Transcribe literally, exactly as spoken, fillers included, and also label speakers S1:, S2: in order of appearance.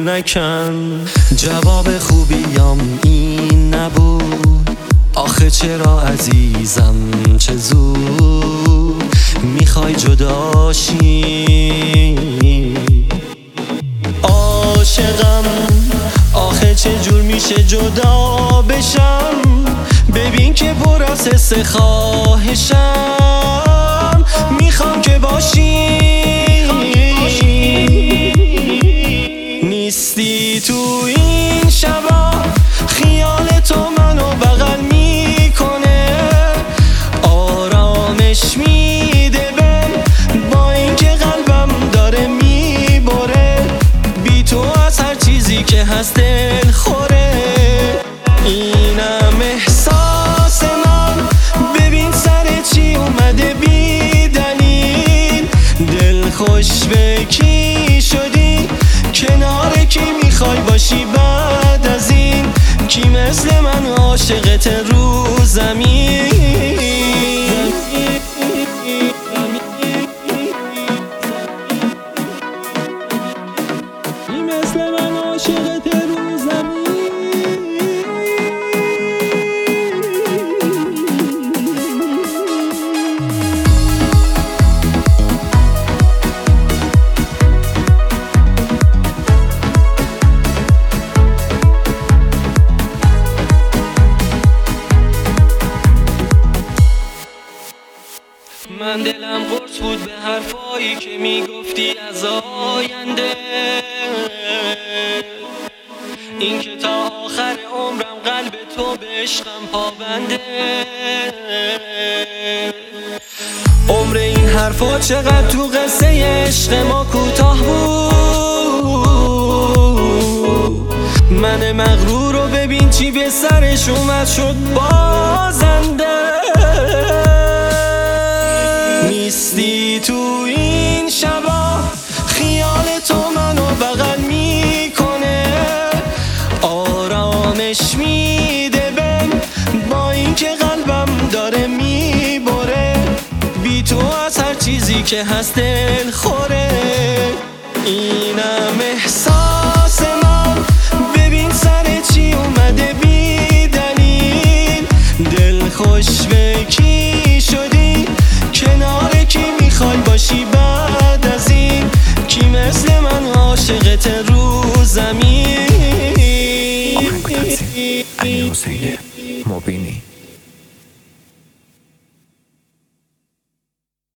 S1: نکن. جواب خوبیم این نبود، آخه چرا عزیزم چه زود میخوای جداشی. عاشقم آخه چه جور میشه جدا بشم، ببین که پر از حس خواهشم، میخوام که باشی. نیستی تو این شبا، خیال تو منو بغل میکنه، آرامش میده بهم با اینکه قلبم داره میبره. بی تو از هر چیزی که هست دل خوره، اینم احساس من. ببین سر چی اومده بی دلیل، دل خوش به کی شدی، کنار کی میخوای باشی بعد از این، کی مثل من عاشقت رو زمین. کی مثل من عاشقت رو زمین. من دلم قرص بود به حرفایی که میگفتی از آینده، این که تا آخر عمرم قلب تو به عشقم پابنده. عمر این حرفا چقدر تو قصه عشق ما کوتاه بود، من مغرور رو ببین چی به سرش اومد شد بازنده. نیستی تو این شبا، خیال تو منو بغل میکنه، آرامش میده بهم با اینکه قلبم داره میبره. بی تو از هر چیزی که هست دل خوره، اینم احساس من. ببین سر چی اومده بی دلیل، دل خوش به کی شدی، کنار کی میخوای باشی بعد از این، کی مثل من عاشقت رو زمین.
S2: آهنگ تنظیم علی حسین مبینی.